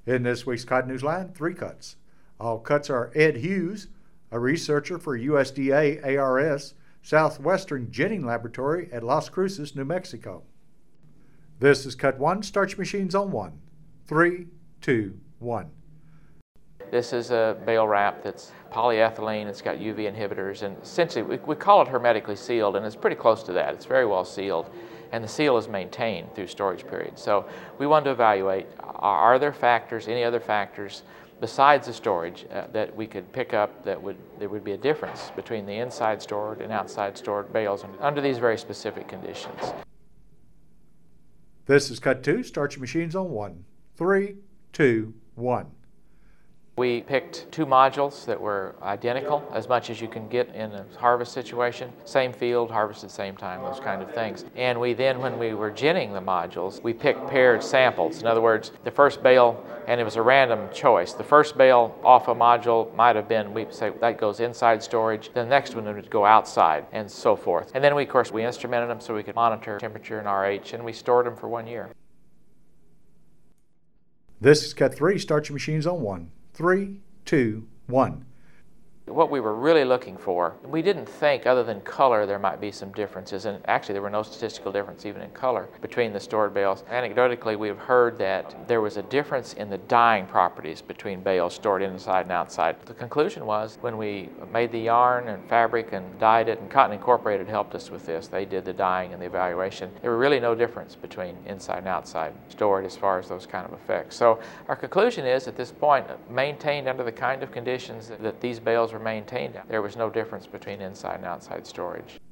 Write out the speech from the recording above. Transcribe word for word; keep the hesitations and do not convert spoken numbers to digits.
In this week's Cotton News Line, three cuts. All cuts are Ed Hughes, a researcher for U S D A A R S Southwestern Ginning Laboratory at Las Cruces, New Mexico. This is cut one, starch machines on one. Three, two, one. This is a bale wrap that's polyethylene. It's got U V inhibitors, and essentially we, we call it hermetically sealed, and it's pretty close to that. It's very well sealed, and the seal is maintained through storage periods. So we wanted to evaluate, are, are there factors, any other factors besides the storage uh, that we could pick up that would there would be a difference between the inside stored and outside stored bales under these very specific conditions. This is cut two, starch machines on one. Three, two, one. We picked two modules that were identical, as much as you can get in a harvest situation. Same field, harvested same time, those kind of things. And we then, when we were ginning the modules, we picked paired samples. In other words, the first bale, and it was a random choice, the first bale off a module might have been, we say that goes inside storage, the next one would go outside, and so forth. And then we, of course, we instrumented them so we could monitor temperature and R H, and we stored them for one year. This is cut three, starch machines on one. Three, two, one. What we were really looking for, we didn't think other than color there might be some differences, and actually there were no statistical difference even in color between the stored bales. Anecdotally, we've heard that there was a difference in the dyeing properties between bales stored inside and outside. The conclusion was when we made the yarn and fabric and dyed it, and Cotton Incorporated helped us with this, they did the dyeing and the evaluation, there were really no difference between inside and outside stored as far as those kind of effects. So our conclusion is at this point, maintained under the kind of conditions that these bales were maintained, there was no difference between inside and outside storage.